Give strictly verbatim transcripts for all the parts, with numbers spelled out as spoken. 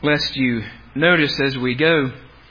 lest you notice as we go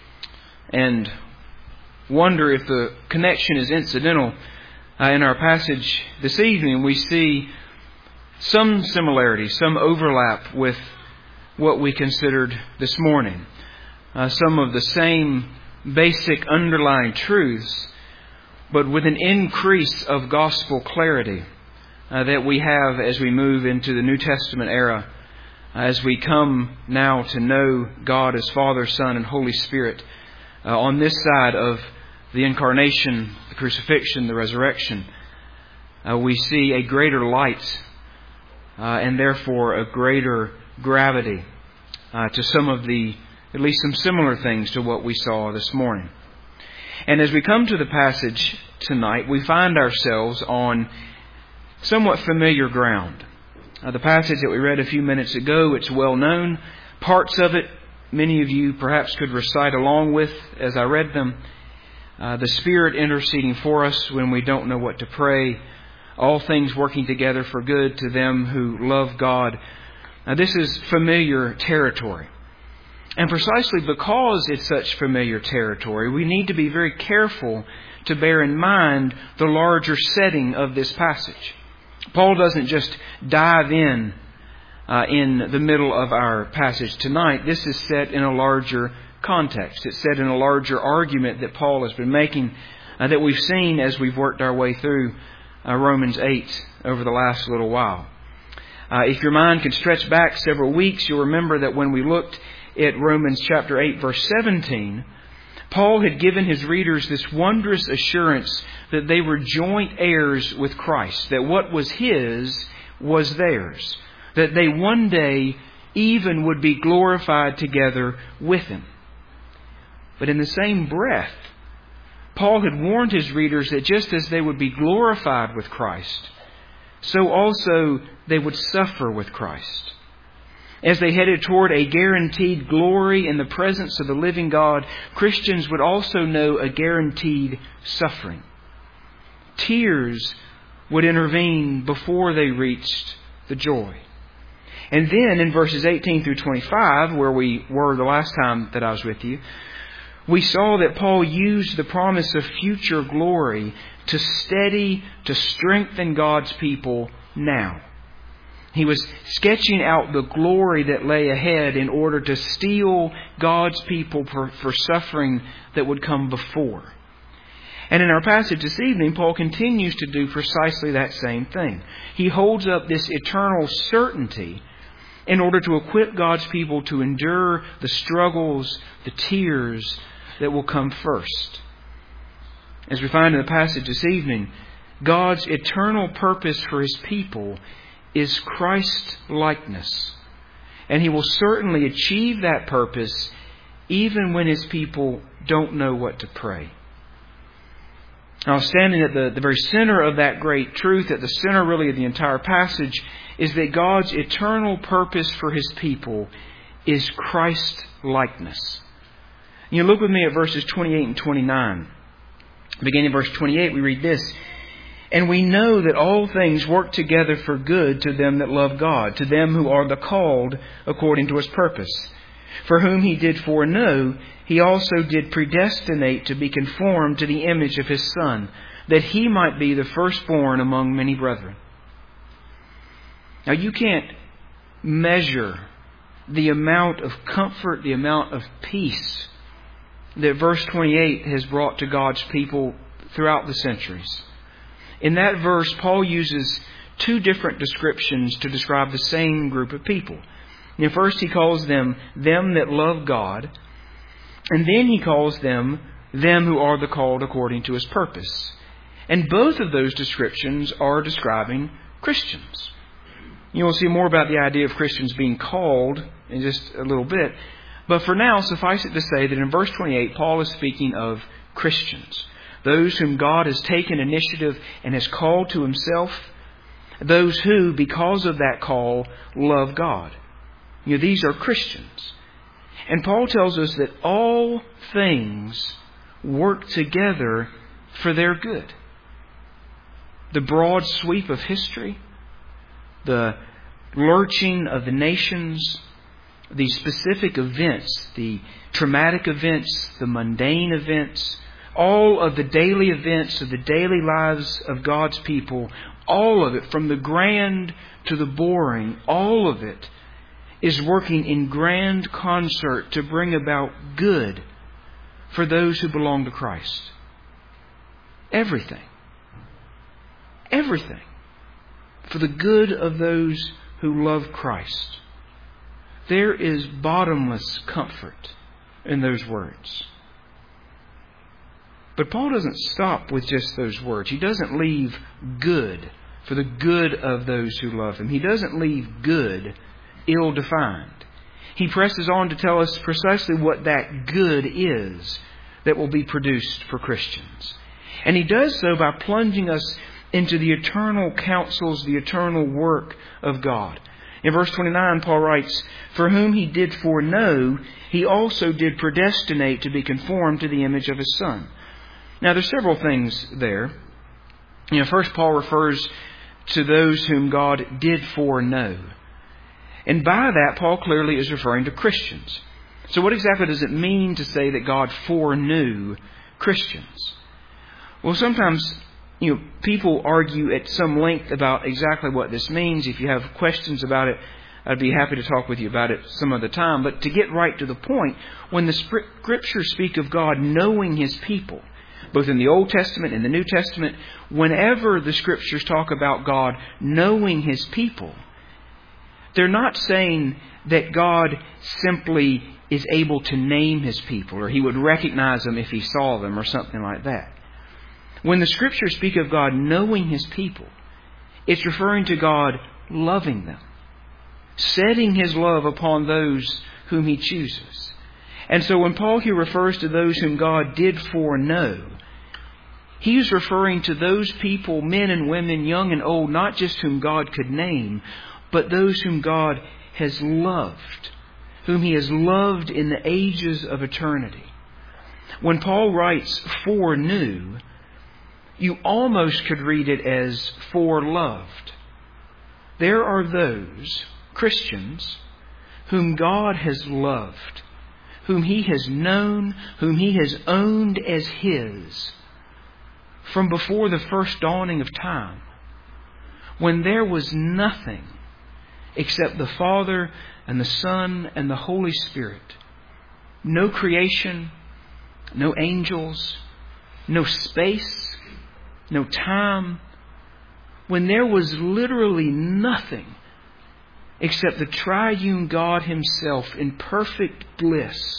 and wonder if the connection is incidental. Uh, in our passage this evening, we see some similarity, some overlap with what we considered this morning. Uh, some of the same basic underlying truths, but with an increase of gospel clarity uh, that we have as we move into the New Testament era, as we come now to know God as Father, Son, and Holy Spirit uh, on this side of the incarnation, the crucifixion, the resurrection. Uh, we see a greater light uh, and therefore a greater gravity uh, to some of the, at least some similar things to what we saw this morning. And as we come to the passage tonight, we find ourselves on somewhat familiar ground. Uh, the passage that we read a few minutes ago, it's well known. Parts of it, many of you perhaps could recite along with as I read them. Uh, the Spirit interceding for us when we don't know what to pray. All things working together for good to them who love God. Now, this is familiar territory. And precisely because it's such familiar territory, we need to be very careful to bear in mind the larger setting of this passage. Paul doesn't just dive in uh, in the middle of our passage tonight. This is set in a larger context. It's set in a larger argument that Paul has been making uh, that we've seen as we've worked our way through uh, Romans eight over the last little while. Uh, if your mind can stretch back several weeks, you'll remember that when we looked at Romans chapter eight, verse seventeen, Paul had given his readers this wondrous assurance that they were joint heirs with Christ, that what was his was theirs, that they one day even would be glorified together with him. But in the same breath, Paul had warned his readers that just as they would be glorified with Christ, so also they would suffer with Christ. As they headed toward a guaranteed glory in the presence of the living God, Christians would also know a guaranteed suffering. Tears would intervene before they reached the joy. And then in verses eighteen through twenty-five, where we were the last time that I was with you, we saw that Paul used the promise of future glory to steady, to strengthen God's people now. He was sketching out the glory that lay ahead in order to steel God's people for, for suffering that would come before. And in our passage this evening, Paul continues to do precisely that same thing. He holds up this eternal certainty in order to equip God's people to endure the struggles, the tears that will come first. As we find in the passage this evening, God's eternal purpose for His people is Christ-likeness. And He will certainly achieve that purpose even when His people don't know what to pray. Now, standing at the, the very center of that great truth, at the center really of the entire passage, is that God's eternal purpose for His people is Christ-likeness. You look with me at verses twenty-eight and twenty-nine. Beginning in verse twenty-eight, we read this. And we know that all things work together for good to them that love God, to them who are the called according to His purpose. For whom He did foreknow, He also did predestinate to be conformed to the image of His Son, that He might be the firstborn among many brethren. Now you can't measure the amount of comfort, the amount of peace that verse twenty-eight has brought to God's people throughout the centuries. In that verse, Paul uses two different descriptions to describe the same group of people. Now, first, he calls them, them that love God. And then he calls them, them who are the called according to His purpose. And both of those descriptions are describing Christians. You will see more about the idea of Christians being called in just a little bit. But for now, suffice it to say that in verse twenty-eight, Paul is speaking of Christians. Those whom God has taken initiative and has called to Himself. Those who, because of that call, love God. You know, these are Christians. And Paul tells us that all things work together for their good. The broad sweep of history, the lurching of the nations, the specific events, the traumatic events, the mundane events, all of the daily events of the daily lives of God's people, all of it, from the grand to the boring, all of it is working in grand concert to bring about good for those who belong to Christ. Everything. Everything. For the good of those who love Christ. There is bottomless comfort in those words. But Paul doesn't stop with just those words. He doesn't leave good for the good of those who love Him. He doesn't leave good ill-defined. He presses on to tell us precisely what that good is that will be produced for Christians. And he does so by plunging us into the eternal counsels, the eternal work of God. In verse twenty-nine, Paul writes, "For whom He did foreknow, He also did predestinate to be conformed to the image of His Son." Now, there's several things there. You know, first, Paul refers to those whom God did foreknow. And by that, Paul clearly is referring to Christians. So what exactly does it mean to say that God foreknew Christians? Well, sometimes, you know, people argue at some length about exactly what this means. If you have questions about it, I'd be happy to talk with you about it some other time. But to get right to the point, when the Scriptures speak of God knowing His people, both in the Old Testament and the New Testament, whenever the Scriptures talk about God knowing His people, they're not saying that God simply is able to name His people, or He would recognize them if He saw them, or something like that. When the Scriptures speak of God knowing His people, it's referring to God loving them, setting His love upon those whom He chooses. And so when Paul here refers to those whom God did foreknow, he is referring to those people, men and women, young and old, not just whom God could name, but those whom God has loved, whom He has loved in the ages of eternity. When Paul writes foreknew, you almost could read it as foreloved. There are those Christians whom God has loved, whom He has known, whom He has owned as His from before the first dawning of time, when there was nothing except the Father and the Son and the Holy Spirit. No creation, no angels, no space, no time. When there was literally nothing except the triune God Himself in perfect bliss,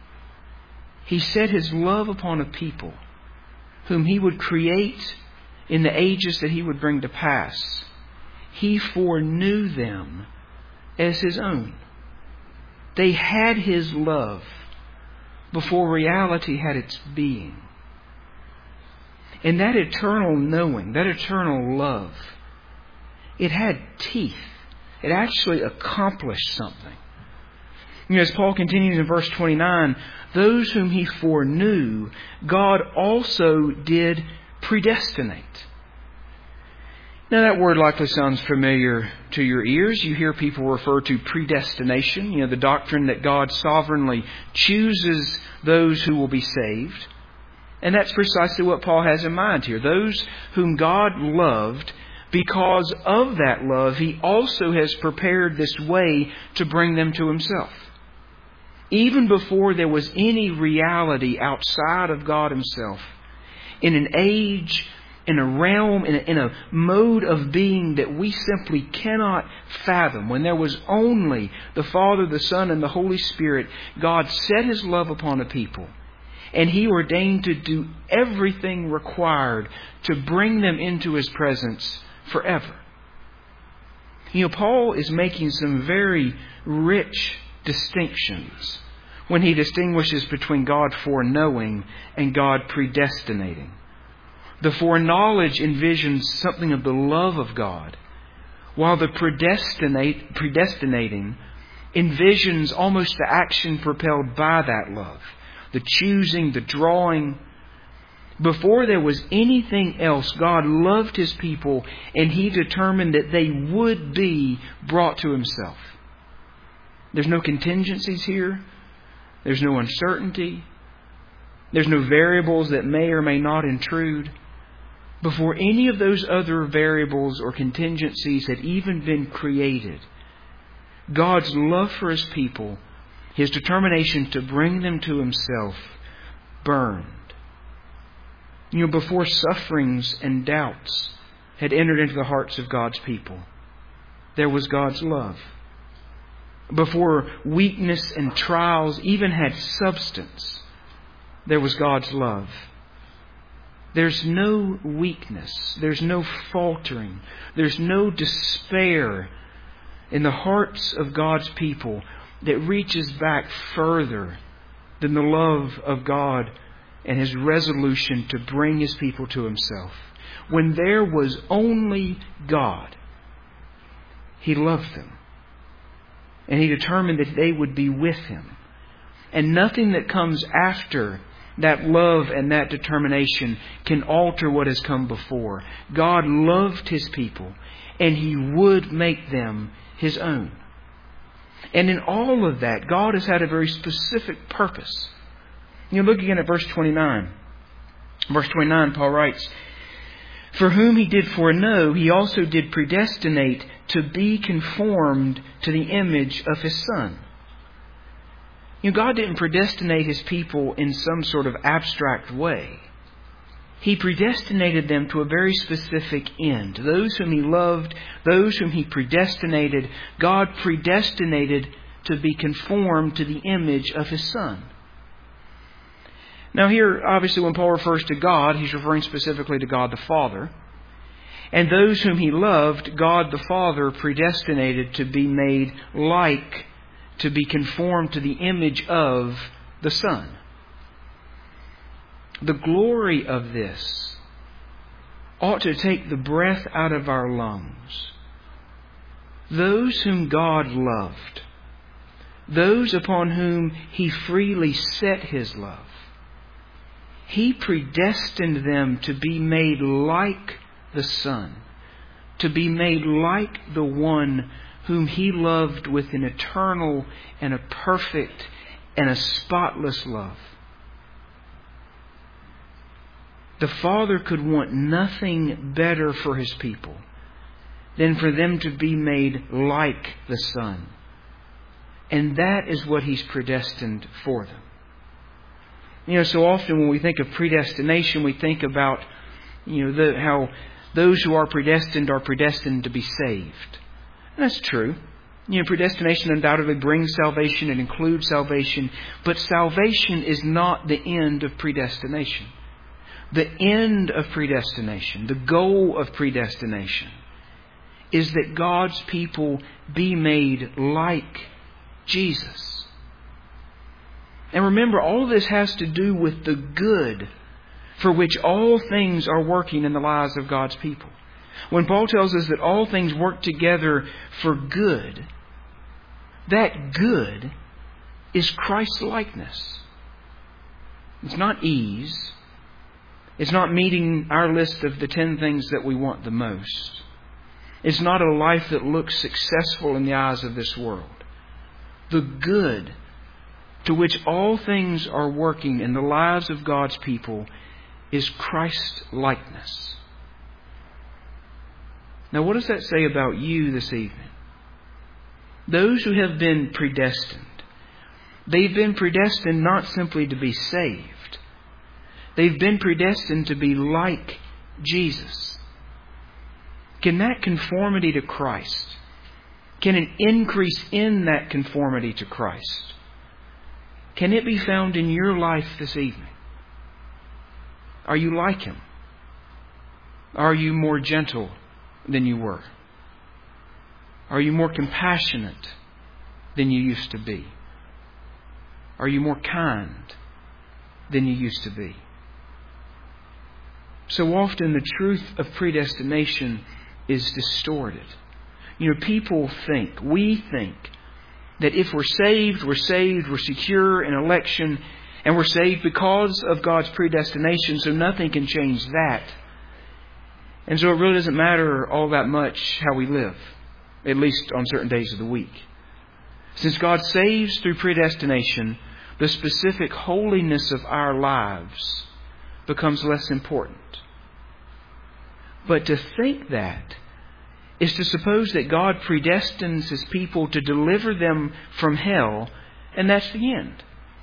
He set His love upon a people whom He would create in the ages that He would bring to pass. He foreknew them as His own. They had His love before reality had its being. And that eternal knowing, that eternal love, it had teeth. It actually accomplished something. You know, as Paul continues in verse twenty-nine, those whom He foreknew, God also did predestinate. Now that word likely sounds familiar to your ears. You hear people refer to predestination, you know, the doctrine that God sovereignly chooses those who will be saved. And that's precisely what Paul has in mind here. Those whom God loved, because of that love, He also has prepared this way to bring them to Himself. Even before there was any reality outside of God Himself, in an age, in a realm, in a, in a mode of being that we simply cannot fathom, when there was only the Father, the Son, and the Holy Spirit, God set His love upon a people. And He ordained to do everything required to bring them into His presence forever. You know, Paul is making some very rich distinctions when he distinguishes between God foreknowing and God predestinating. The foreknowledge envisions something of the love of God, while the predestinate, predestinating envisions almost the action propelled by that love. The choosing, the drawing. Before there was anything else, God loved His people, and He determined that they would be brought to Himself. There's no contingencies here. There's no uncertainty. There's no variables that may or may not intrude. Before any of those other variables or contingencies had even been created, God's love for His people, His determination to bring them to Himself, burned. You know, before sufferings and doubts had entered into the hearts of God's people, there was God's love. Before weakness and trials even had substance, there was God's love. There's no weakness. There's no faltering. There's no despair in the hearts of God's people that reaches back further than the love of God and His resolution to bring His people to Himself. When there was only God, He loved them. And He determined that they would be with Him. And nothing that comes after that love and that determination can alter what has come before. God loved His people, and He would make them His own. And in all of that, God has had a very specific purpose. You look again at verse twenty-nine. Verse twenty-nine, Paul writes, "For whom He did foreknow, He also did predestinate to be conformed to the image of His Son." You know, God didn't predestinate His people in some sort of abstract way. He predestinated them to a very specific end. Those whom He loved, those whom He predestinated, God predestinated to be conformed to the image of His Son. Now here, obviously, when Paul refers to God, he's referring specifically to God the Father. And those whom He loved, God the Father predestinated to be made like, to be conformed to the image of the Son. The glory of this ought to take the breath out of our lungs. Those whom God loved, those upon whom He freely set His love, He predestined them to be made like the Son, to be made like the one whom He loved with an eternal and a perfect and a spotless love. The Father could want nothing better for His people than for them to be made like the Son. And that is what He's predestined for them. You know, so often when we think of predestination, we think about, you know, the, how those who are predestined are predestined to be saved. And that's true. You know, predestination undoubtedly brings salvation. It includes salvation. But salvation is not the end of predestination. The end of predestination, the goal of predestination, is that God's people be made like Jesus. And remember, all of this has to do with the good for which all things are working in the lives of God's people. When Paul tells us that all things work together for good, that good is Christ-likeness. It's not ease. It's not meeting our list of the ten things that we want the most. It's not a life that looks successful in the eyes of this world. The good to which all things are working in the lives of God's people is Christ-likeness. Now, what does that say about you this evening? Those who have been predestined, they've been predestined not simply to be saved. They've been predestined to be like Jesus. Can that conformity to Christ, can an increase in that conformity to Christ, can it be found in your life this evening? Are you like Him? Are you more gentle than you were? Are you more compassionate than you used to be? Are you more kind than you used to be? So often the truth of predestination is distorted. You know, people think, we think, that if we're saved, we're saved, we're secure in election, and we're saved because of God's predestination, so nothing can change that. And so it really doesn't matter all that much how we live, at least on certain days of the week. Since God saves through predestination, the specific holiness of our lives becomes less important. But to think that is to suppose that God predestines His people to deliver them from hell, and that's the end.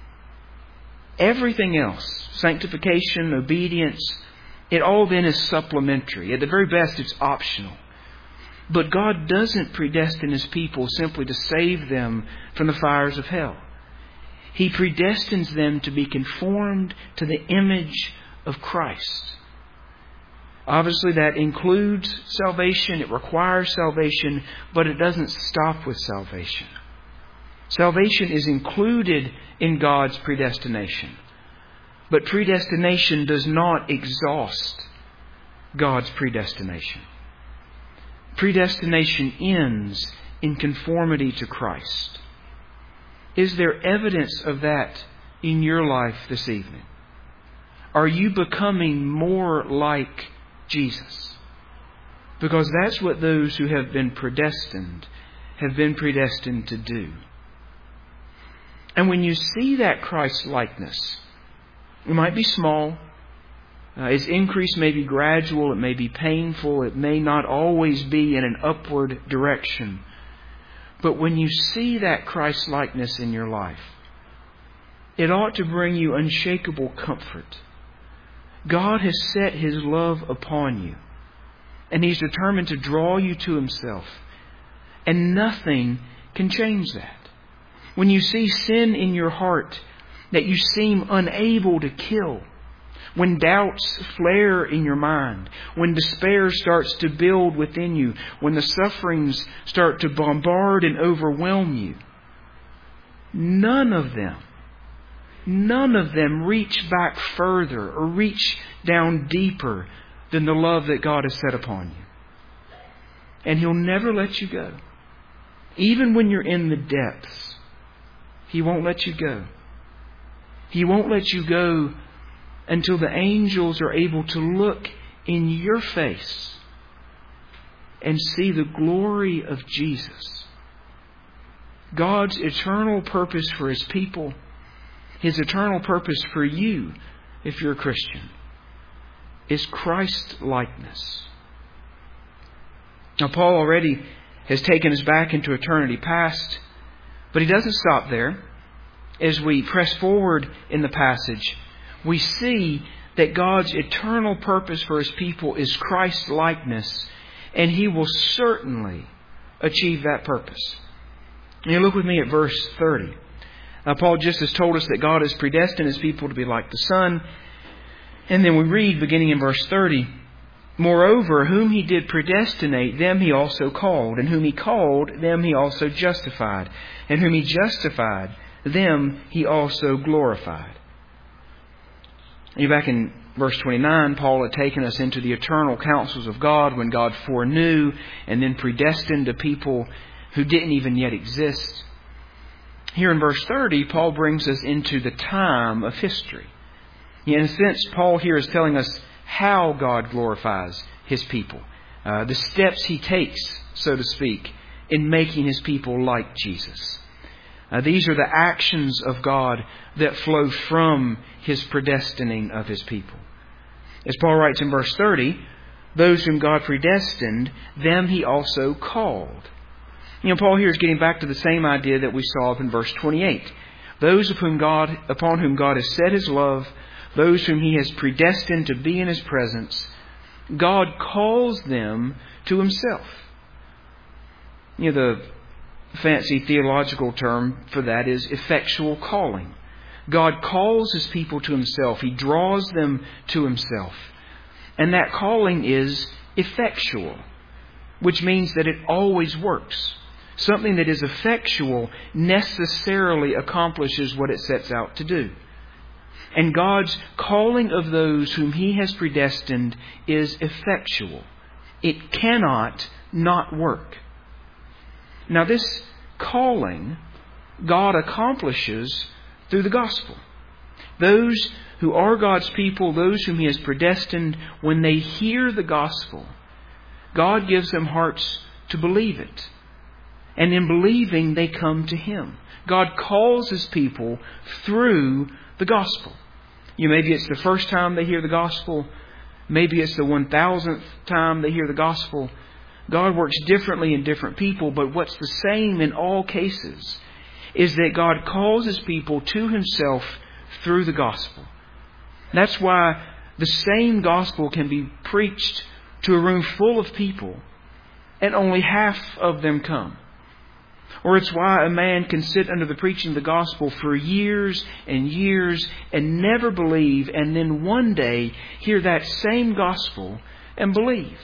Everything else, sanctification, obedience, it all then is supplementary. At the very best, it's optional. But God doesn't predestine His people simply to save them from the fires of hell. He predestines them to be conformed to the image of Christ. Obviously, that includes salvation. It requires salvation, but it doesn't stop with salvation. Salvation is included in God's predestination. But predestination does not exhaust God's predestination. Predestination ends in conformity to Christ. Is there evidence of that in your life this evening? Are you becoming more like Jesus? Because that's what those who have been predestined have been predestined to do. And when you see that Christ-likeness, it might be small. Uh, its increase may be gradual. It may be painful. It may not always be in an upward direction. But when you see that Christ-likeness in your life, it ought to bring you unshakable comfort. God has set His love upon you, and He's determined to draw you to Himself, and nothing can change that. When you see sin in your heart that you seem unable to kill, when doubts flare in your mind, when despair starts to build within you, when the sufferings start to bombard and overwhelm you, none of them, none of them reach back further or reach down deeper than the love that God has set upon you. And He'll never let you go. Even when you're in the depths, He won't let you go. He won't let you go until the angels are able to look in your face and see the glory of Jesus. God's eternal purpose for His people, His eternal purpose for you, if you're a Christian, is Christ-likeness. Now, Paul already has taken us back into eternity past, but he doesn't stop there. As we press forward in the passage, we see that God's eternal purpose for His people is Christ-likeness, and He will certainly achieve that purpose. And you look with me at verse thirty. Now, Paul just has told us that God has predestined His people to be like the Son. And then we read, beginning in verse thirty, "Moreover, whom He did predestinate, them He also called. And whom He called, them He also justified. And whom He justified, them He also glorified." And back in verse twenty-nine, Paul had taken us into the eternal counsels of God when God foreknew and then predestined a people who didn't even yet exist. Here in verse thirty, Paul brings us into the time of history. In a sense, Paul here is telling us how God glorifies His people. Uh, the steps He takes, so to speak, in making His people like Jesus. Uh, these are the actions of God that flow from His predestining of His people. As Paul writes in verse thirty, "Those whom God predestined, them He also called." You know, Paul here is getting back to the same idea that we saw up in verse twenty-eight. Those of whom God, upon whom God has set His love, those whom He has predestined to be in His presence, God calls them to Himself. You know, the fancy theological term for that is effectual calling. God calls His people to Himself. He draws them to Himself. And that calling is effectual, which means that it always works. Something that is effectual necessarily accomplishes what it sets out to do. And God's calling of those whom He has predestined is effectual. It cannot not work. Now, this calling God accomplishes through the gospel. Those who are God's people, those whom He has predestined, when they hear the gospel, God gives them hearts to believe it. And in believing, they come to Him. God calls His people through the gospel. You know, maybe it's the first time they hear the gospel. Maybe it's the one thousandth time they hear the gospel. God works differently in different people, but what's the same in all cases is that God calls His people to Himself through the gospel. That's why the same gospel can be preached to a room full of people and only half of them come. Or it's why a man can sit under the preaching of the gospel for years and years and never believe, and then one day hear that same gospel and believe.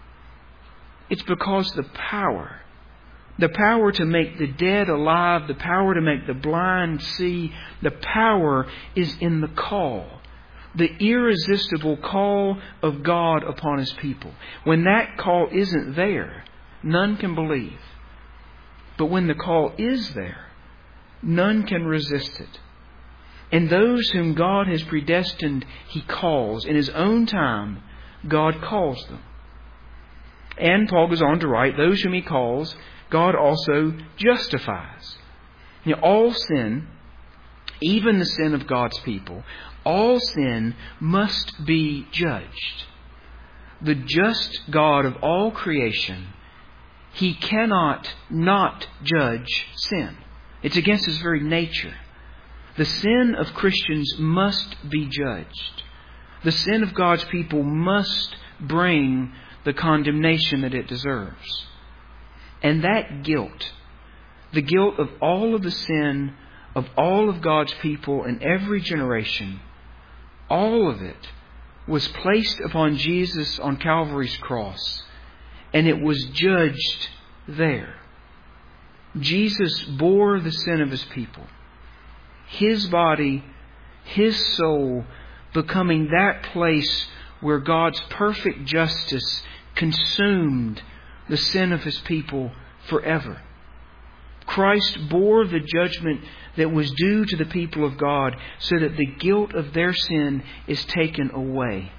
It's because the power, the power to make the dead alive, the power to make the blind see, the power is in the call. The irresistible call of God upon His people. When that call isn't there, none can believe. But when the call is there, none can resist it. And those whom God has predestined, He calls. In His own time, God calls them. And Paul goes on to write, those whom He calls, God also justifies. You know, all sin, even the sin of God's people, all sin must be judged. The just God of all creation, He cannot not judge sin. It's against His very nature. The sin of Christians must be judged. The sin of God's people must bring the condemnation that it deserves. And that guilt, the guilt of all of the sin of all of God's people in every generation, all of it was placed upon Jesus on Calvary's cross, and it was judged there. Jesus bore the sin of His people. His body, His soul, becoming that place where God's perfect justice consumed the sin of His people forever. Christ bore the judgment that was due to the people of God so that the guilt of their sin is taken away.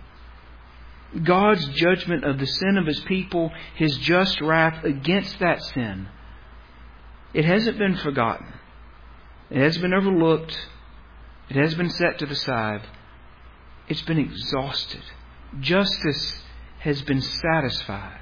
God's judgment of the sin of His people, His just wrath against that sin, it hasn't been forgotten. It hasn't been overlooked. It has been set to the side. It's been exhausted. Justice has been satisfied.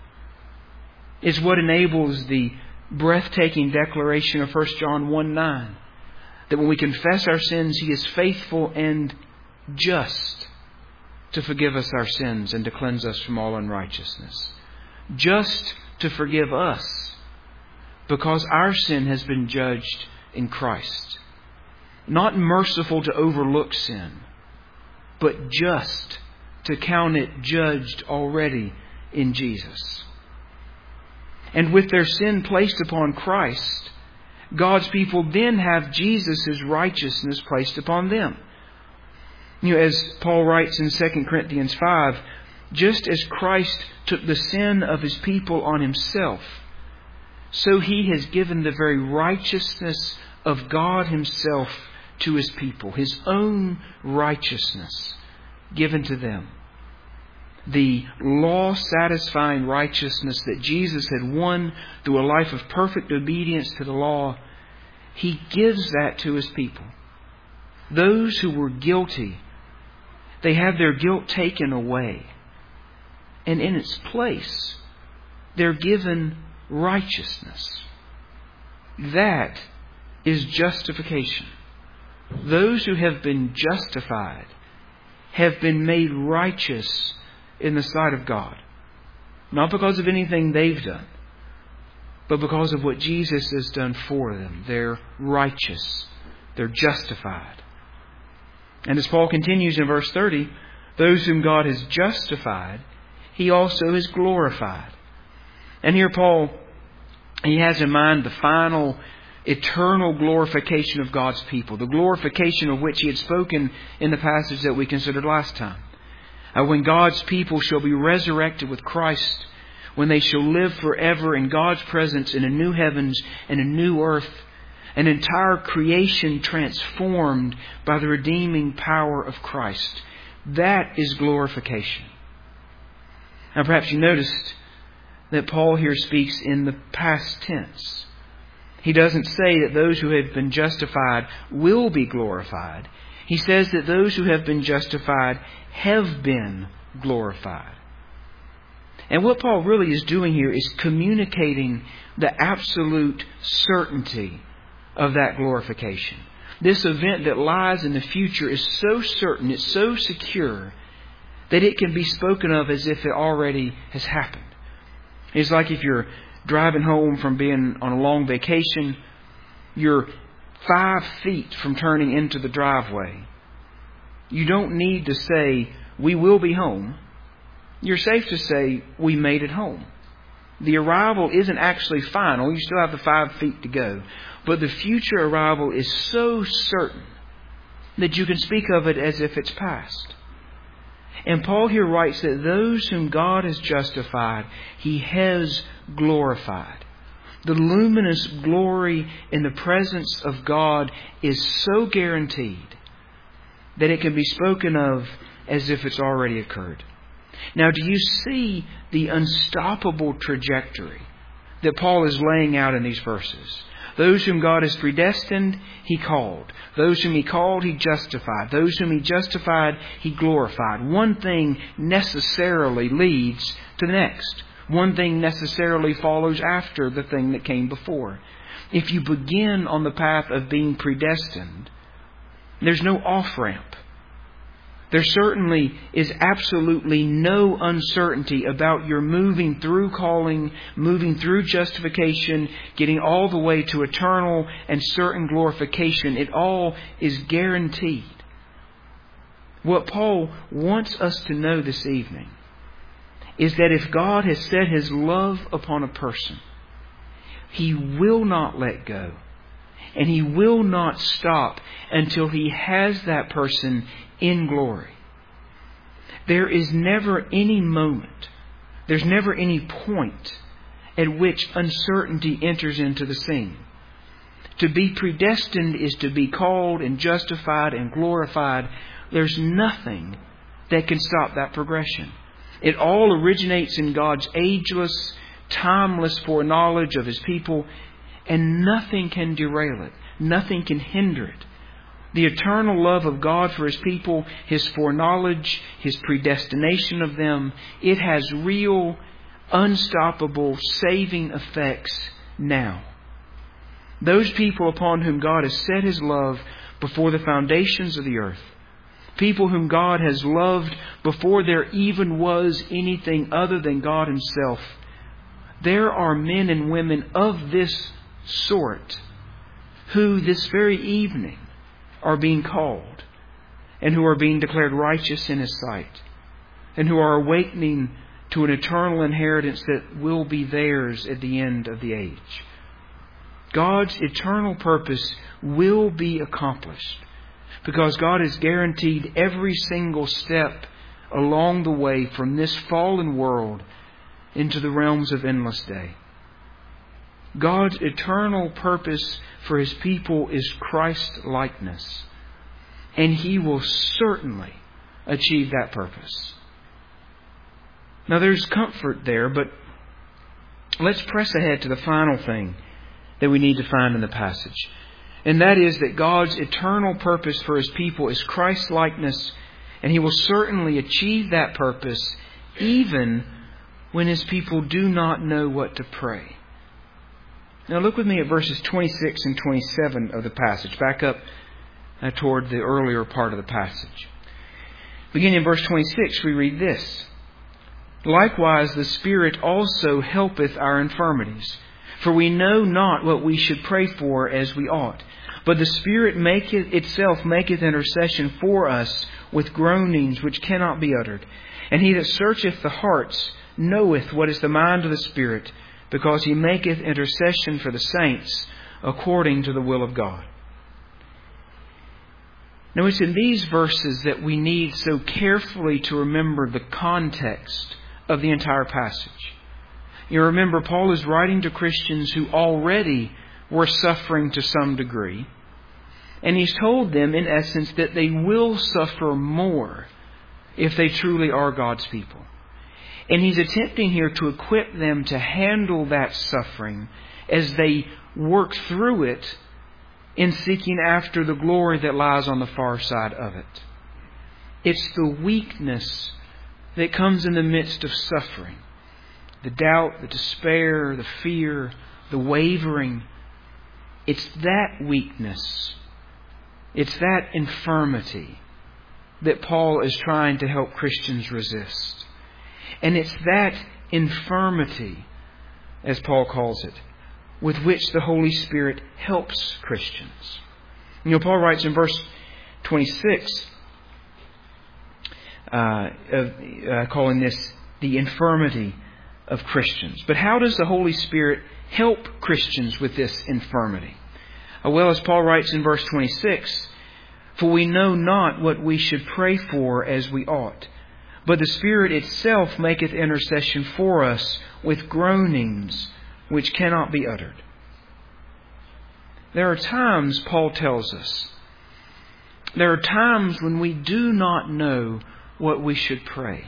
It's what enables the breathtaking declaration of First John one nine, that when we confess our sins, He is faithful and just to forgive us our sins and to cleanse us from all unrighteousness. Just to forgive us, because our sin has been judged in Christ. Not merciful to overlook sin, but just to count it judged already in Jesus. And with their sin placed upon Christ, God's people then have Jesus' righteousness placed upon them. You know, as Paul writes in Second Corinthians five, just as Christ took the sin of His people on Himself, so He has given the very righteousness of God Himself to His people, His own righteousness given to them. The law-satisfying righteousness that Jesus had won through a life of perfect obedience to the law, He gives that to His people. Those who were guilty, they have their guilt taken away. And in its place, they're given righteousness. That is justification. Those who have been justified have been made righteous in the sight of God. Not because of anything they've done, but because of what Jesus has done for them. They're righteous. They're justified. And as Paul continues in verse thirty, those whom God has justified, He also has glorified. And here Paul, he has in mind the final eternal glorification of God's people, the glorification of which he had spoken in the passage that we considered last time. Uh, when God's people shall be resurrected with Christ, when they shall live forever in God's presence in a new heavens and a new earth, an entire creation transformed by the redeeming power of Christ. That is glorification. Now perhaps you noticed that Paul here speaks in the past tense. He doesn't say that those who have been justified will be glorified. He says that those who have been justified have been glorified. And what Paul really is doing here is communicating the absolute certainty of that glorification. This event that lies in the future is so certain, it's so secure, that it can be spoken of as if it already has happened. It's like if you're driving home from being on a long vacation, you're five feet from turning into the driveway. You don't need to say, "We will be home." You're safe to say, "We made it home." The arrival isn't actually final. You still have the five feet to go. But the future arrival is so certain that you can speak of it as if it's past. And Paul here writes that those whom God has justified, He has glorified. The luminous glory in the presence of God is so guaranteed that it can be spoken of as if it's already occurred. Now, do you see the unstoppable trajectory that Paul is laying out in these verses? Those whom God has predestined, He called. Those whom He called, He justified. Those whom He justified, He glorified. One thing necessarily leads to the next. One thing necessarily follows after the thing that came before. If you begin on the path of being predestined, there's no off-ramp. There certainly is absolutely no uncertainty about your moving through calling, moving through justification, getting all the way to eternal and certain glorification. It all is guaranteed. What Paul wants us to know this evening is that if God has set His love upon a person, He will not let go. And He will not stop until He has that person in glory. There is never any moment, there's never any point at which uncertainty enters into the scene. To be predestined is to be called and justified and glorified. There's nothing that can stop that progression. It all originates in God's ageless, timeless foreknowledge of His people, and nothing can derail it. Nothing can hinder it. The eternal love of God for His people, His foreknowledge, His predestination of them, it has real, unstoppable, saving effects now. Those people upon whom God has set His love before the foundations of the earth, people whom God has loved before there even was anything other than God Himself, there are men and women of this sort who this very evening are being called and who are being declared righteous in His sight and who are awakening to an eternal inheritance that will be theirs at the end of the age. God's eternal purpose will be accomplished because God has guaranteed every single step along the way from this fallen world into the realms of endless day. God's eternal purpose for His people is Christ-likeness. And He will certainly achieve that purpose. Now there's comfort there, but let's press ahead to the final thing that we need to find in the passage. And that is that God's eternal purpose for His people is Christ-likeness, and He will certainly achieve that purpose even when His people do not know what to pray. Now look with me at verses twenty-six and twenty-seven of the passage. Back up uh, toward the earlier part of the passage. Beginning in verse twenty-six, we read this. Likewise, the Spirit also helpeth our infirmities. For we know not what we should pray for as we ought. But the Spirit maketh itself maketh intercession for us with groanings which cannot be uttered. And He that searcheth the hearts knoweth what is the mind of the Spirit, because He maketh intercession for the saints according to the will of God. Now it's in these verses that we need so carefully to remember the context of the entire passage. You remember, Paul is writing to Christians who already were suffering to some degree. And he's told them, in essence, that they will suffer more if they truly are God's people. And He's attempting here to equip them to handle that suffering as they work through it in seeking after the glory that lies on the far side of it. It's the weakness that comes in the midst of suffering. The doubt, the despair, the fear, the wavering. It's that weakness. It's that infirmity that Paul is trying to help Christians resist. And it's that infirmity, as Paul calls it, with which the Holy Spirit helps Christians. You know, Paul writes in verse twenty-six, uh, uh, calling this the infirmity of Christians. But how does the Holy Spirit help Christians with this infirmity? Uh, well, as Paul writes in verse twenty-six, for we know not what we should pray for as we ought, but the Spirit itself maketh intercession for us with groanings which cannot be uttered. There are times, Paul tells us, there are times when we do not know what we should pray.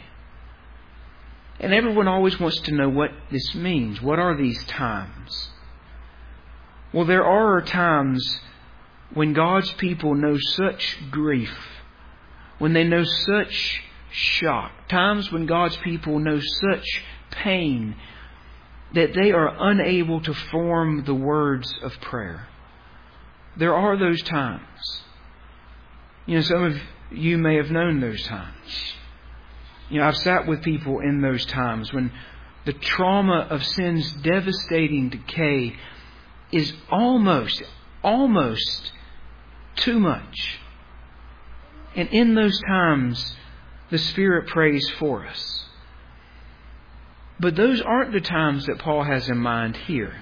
And everyone always wants to know what this means. What are these times? Well, there are times when God's people know such grief, when they know such shock, times when God's people know such pain that they are unable to form the words of prayer. There are those times. You know, some of you may have known those times. You know, I've sat with people in those times when the trauma of sin's devastating decay is almost, almost too much. And in those times, the Spirit prays for us. But those aren't the times that Paul has in mind here.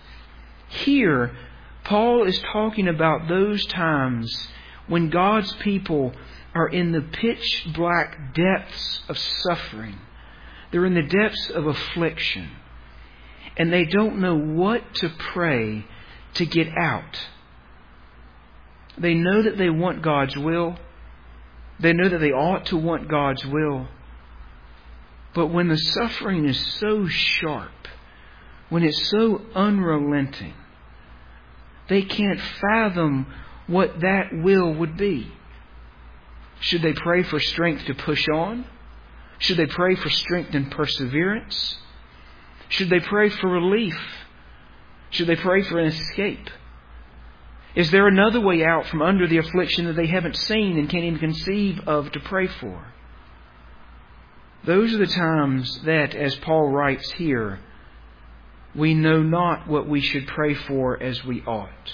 Here, Paul is talking about those times when God's people are in the pitch black depths of suffering. They're in the depths of affliction. And they don't know what to pray to get out. They know that they want God's will. They know that they ought to want God's will. But when the suffering is so sharp, when it's so unrelenting, they can't fathom what that will would be. Should they pray for strength to push on? Should they pray for strength and perseverance? Should they pray for relief? Should they pray for an escape? Is there another way out from under the affliction that they haven't seen and can't even conceive of to pray for? Those are the times that, as Paul writes here, we know not what we should pray for as we ought.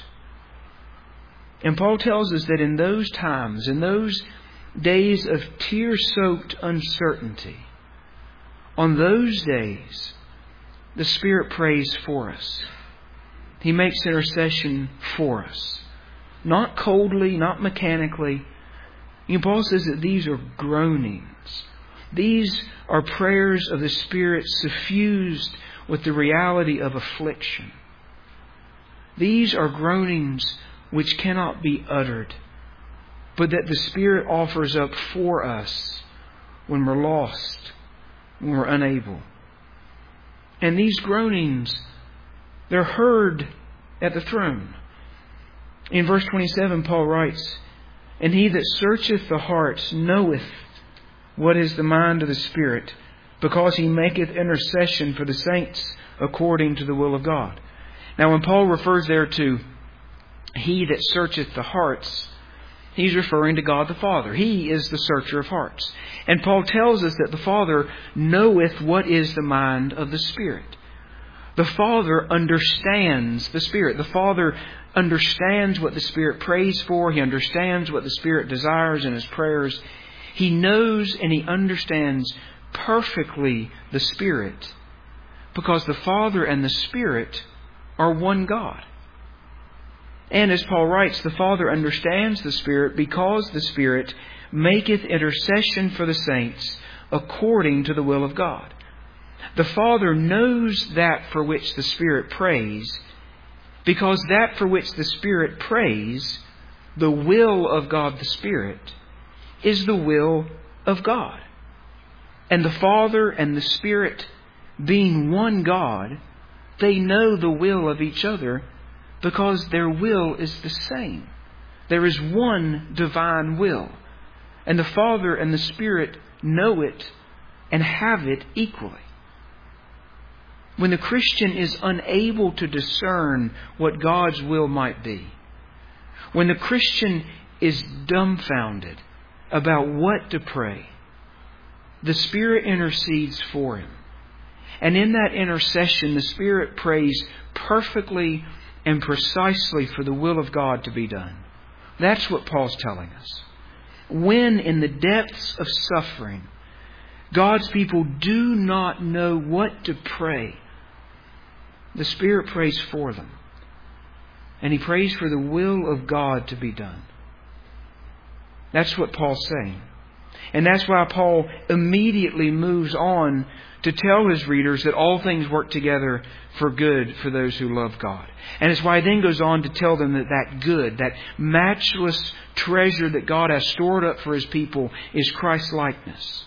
And Paul tells us that in those times, in those days of tear-soaked uncertainty, on those days, the Spirit prays for us. He makes intercession for us. Not coldly, not mechanically. And Paul says that these are groanings. These are prayers of the Spirit suffused with the reality of affliction. These are groanings which cannot be uttered, but that the Spirit offers up for us when we're lost, when we're unable. And these groanings, they're heard at the throne. In verse twenty-seven, Paul writes, and he that searcheth the hearts knoweth what is the mind of the Spirit, because he maketh intercession for the saints according to the will of God. Now, when Paul refers there to he that searcheth the hearts, he's referring to God the Father. He is the searcher of hearts. And Paul tells us that the Father knoweth what is the mind of the Spirit. The Father understands the Spirit. The Father understands what the Spirit prays for. He understands what the Spirit desires in His prayers. He knows and He understands perfectly the Spirit, because the Father and the Spirit are one God. And as Paul writes, the Father understands the Spirit because the Spirit maketh intercession for the saints according to the will of God. The Father knows that for which the Spirit prays, because that for which the Spirit prays, the will of God the Spirit, is the will of God. And the Father and the Spirit, being one God, they know the will of each other because their will is the same. There is one divine will. And the Father and the Spirit know it and have it equally. When the Christian is unable to discern what God's will might be, when the Christian is dumbfounded about what to pray, the Spirit intercedes for him. And in that intercession, the Spirit prays perfectly and precisely for the will of God to be done. That's what Paul's telling us. When in the depths of suffering, God's people do not know what to pray, the Spirit prays for them. And He prays for the will of God to be done. That's what Paul's saying. And that's why Paul immediately moves on to tell his readers that all things work together for good for those who love God. And it's why he then goes on to tell them that that good, that matchless treasure that God has stored up for His people is Christ's likeness.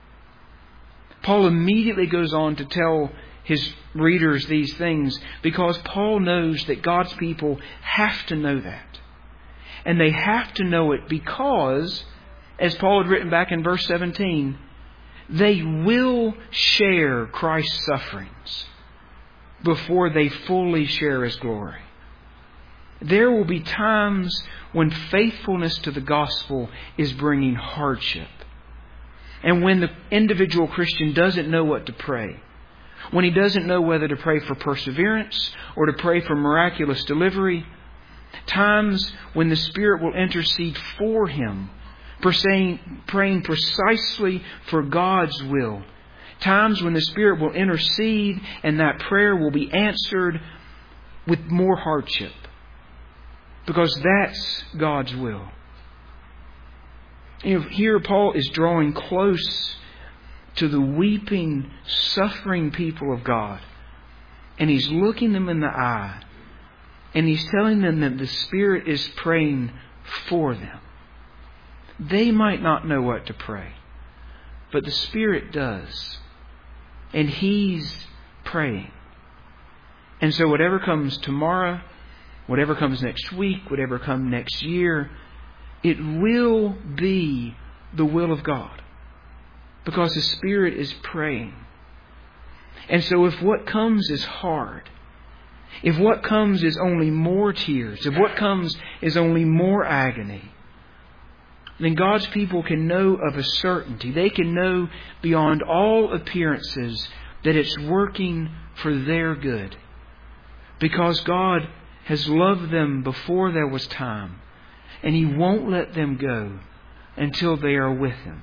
Paul immediately goes on to tell his readers these things because Paul knows that God's people have to know that. And they have to know it because, as Paul had written back in verse seventeen, they will share Christ's sufferings before they fully share His glory. There will be times when faithfulness to the gospel is bringing hardship. And when the individual Christian doesn't know what to pray, when he doesn't know whether to pray for perseverance or to pray for miraculous delivery, times when the Spirit will intercede for him, praying precisely for God's will. Times when the Spirit will intercede and that prayer will be answered with more hardship. Because that's God's will. You know, here Paul is drawing close to the weeping, suffering people of God. And he's looking them in the eye. And he's telling them that the Spirit is praying for them. They might not know what to pray, but the Spirit does. And He's praying. And so whatever comes tomorrow, whatever comes next week, whatever comes next year, it will be the will of God. Because the Spirit is praying. And so if what comes is hard, if what comes is only more tears, if what comes is only more agony, then God's people can know of a certainty. They can know beyond all appearances that it's working for their good. Because God has loved them before there was time. And He won't let them go until they are with Him.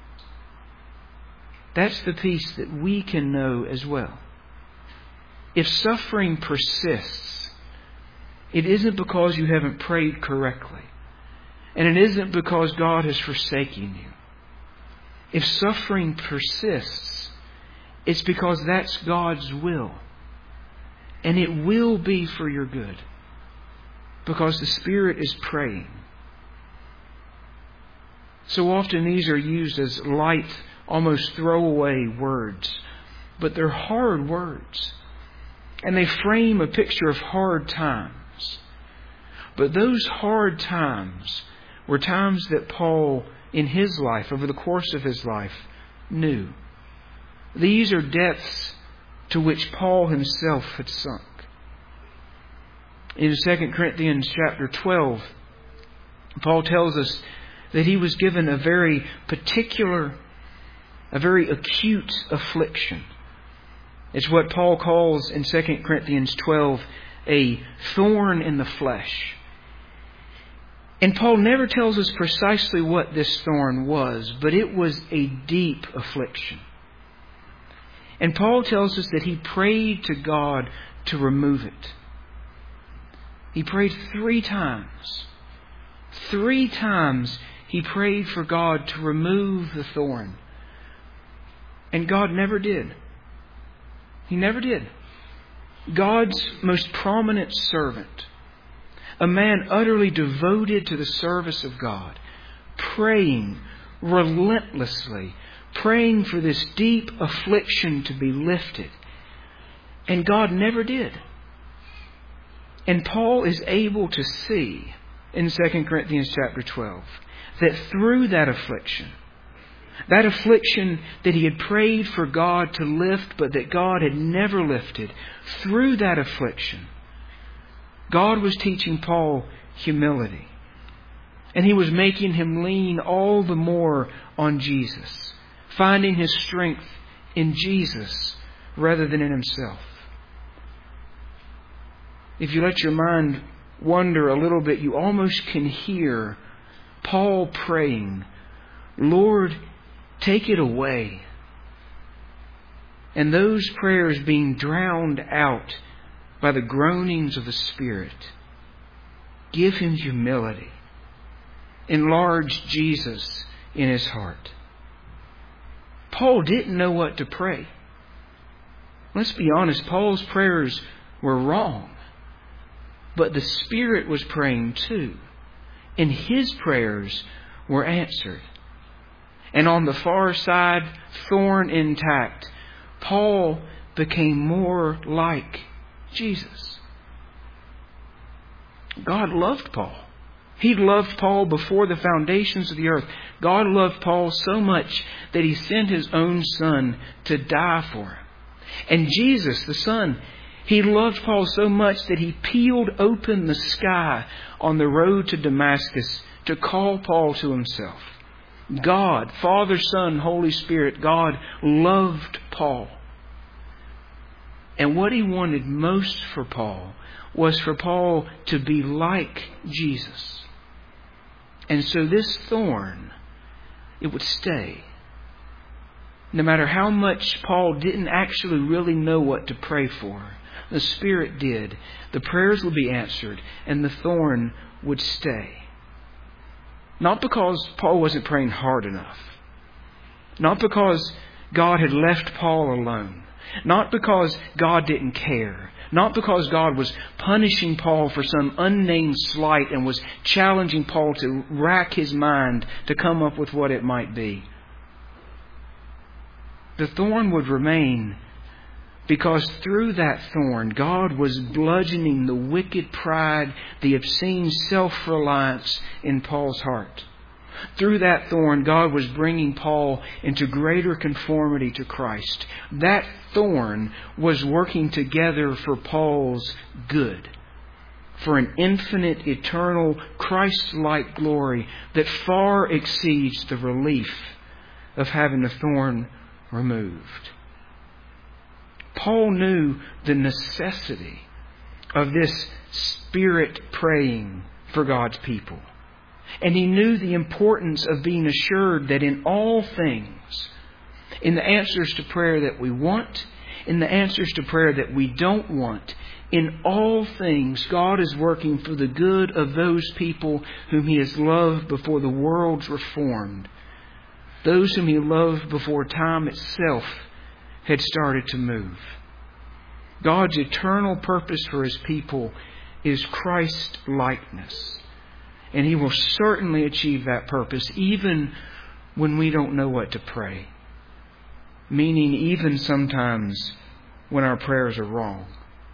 That's the peace that we can know as well. If suffering persists, it isn't because you haven't prayed correctly. And it isn't because God has forsaken you. If suffering persists, it's because that's God's will. And it will be for your good. Because the Spirit is praying. So often these are used as light, almost throwaway words. But they're hard words. And they frame a picture of hard times. But those hard times were times that Paul, in his life, over the course of his life, knew. These are depths to which Paul himself had sunk. In Second Corinthians chapter twelve, Paul tells us that he was given a very particular, a very acute affliction. It's what Paul calls in Second Corinthians twelve a thorn in the flesh. And Paul never tells us precisely what this thorn was, but it was a deep affliction. And Paul tells us that he prayed to God to remove it. He prayed three times. Three times he prayed for God to remove the thorn. And God never did. He never did. God's most prominent servant, a man utterly devoted to the service of God, praying relentlessly, praying for this deep affliction to be lifted. And God never did. And Paul is able to see in Second Corinthians chapter twelve that through that affliction, that affliction that he had prayed for God to lift, but that God had never lifted, through that affliction, God was teaching Paul humility. And He was making him lean all the more on Jesus, finding his strength in Jesus rather than in himself. If you let your mind wander a little bit, you almost can hear Paul praying, Lord, take it away. And those prayers being drowned out by the groanings of the Spirit. Give him humility. Enlarge Jesus in his heart. Paul didn't know what to pray. Let's be honest, Paul's prayers were wrong. But the Spirit was praying too. And his prayers were answered. And on the far side, thorn intact, Paul became more like Jesus. God loved Paul. He loved Paul before the foundations of the earth. God loved Paul so much that He sent His own Son to die for him. And Jesus, the Son, He loved Paul so much that He peeled open the sky on the road to Damascus to call Paul to Himself. God, Father, Son, Holy Spirit, God loved Paul. And what He wanted most for Paul was for Paul to be like Jesus. And so this thorn, it would stay. No matter how much Paul didn't actually really know what to pray for, the Spirit did. The prayers would be answered and the thorn would stay. Not because Paul wasn't praying hard enough. Not because God had left Paul alone. Not because God didn't care. Not because God was punishing Paul for some unnamed slight and was challenging Paul to rack his mind to come up with what it might be. The thorn would remain because through that thorn, God was bludgeoning the wicked pride, the obscene self-reliance in Paul's heart. Through that thorn, God was bringing Paul into greater conformity to Christ. That thorn was working together for Paul's good, for an infinite, eternal, Christ-like glory that far exceeds the relief of having the thorn removed. Paul knew the necessity of this Spirit praying for God's people. And he knew the importance of being assured that in all things, in the answers to prayer that we want, in the answers to prayer that we don't want, in all things, God is working for the good of those people whom He has loved before the world's reformed. Those whom He loved before time itself had started to move. God's eternal purpose for His people is Christ-likeness. And He will certainly achieve that purpose even when we don't know what to pray. Meaning even sometimes when our prayers are wrong.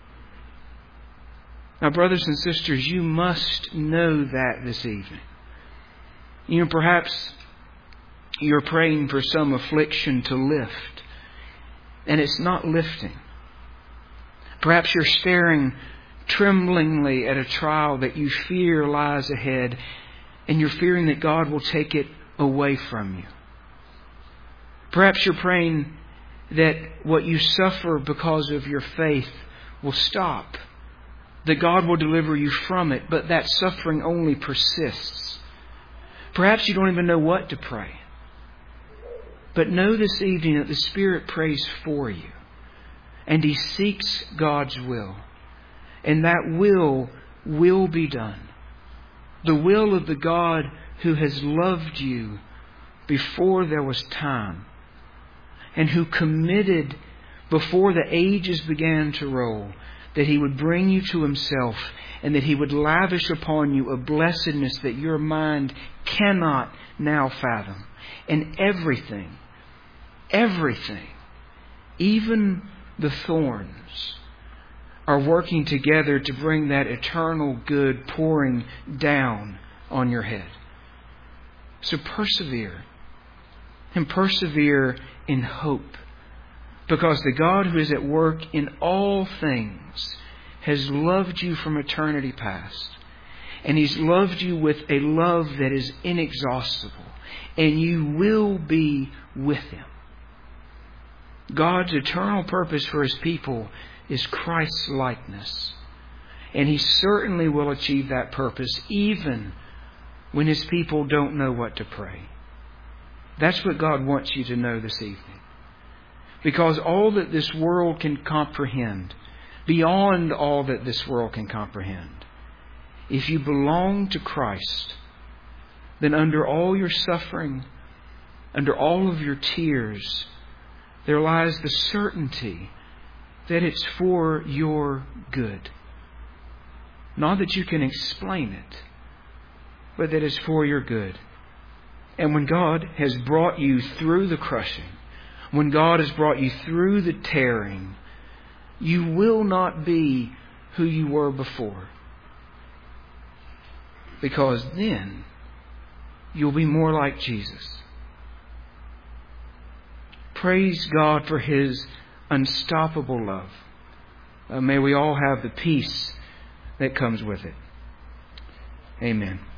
Now, brothers and sisters, you must know that this evening. You know, perhaps you're praying for some affliction to lift, and it's not lifting. Perhaps you're staring tremblingly at a trial that you fear lies ahead, and you're fearing that God will take it away from you. Perhaps you're praying that what you suffer because of your faith will stop, that God will deliver you from it, but that suffering only persists. Perhaps you don't even know what to pray. But know this evening that the Spirit prays for you, and He seeks God's will. And that will will be done. The will of the God who has loved you before there was time, and who committed before the ages began to roll that He would bring you to Himself, and that He would lavish upon you a blessedness that your mind cannot now fathom. And everything everything, even the thorns, are working together to bring that eternal good pouring down on your head. So persevere. And persevere in hope. Because the God who is at work in all things has loved you from eternity past. And He's loved you with a love that is inexhaustible. And you will be with Him. God's eternal purpose for His people is Christ's likeness. And He certainly will achieve that purpose even when His people don't know what to pray. That's what God wants you to know this evening. Because all that this world can comprehend, beyond all that this world can comprehend, if you belong to Christ, then under all your suffering, under all of your tears, there lies the certainty that it's for your good. Not that you can explain it, but that it's for your good. And when God has brought you through the crushing, when God has brought you through the tearing, you will not be who you were before. Because then you'll be more like Jesus. Praise God for His unstoppable love. Uh, may we all have the peace that comes with it. Amen.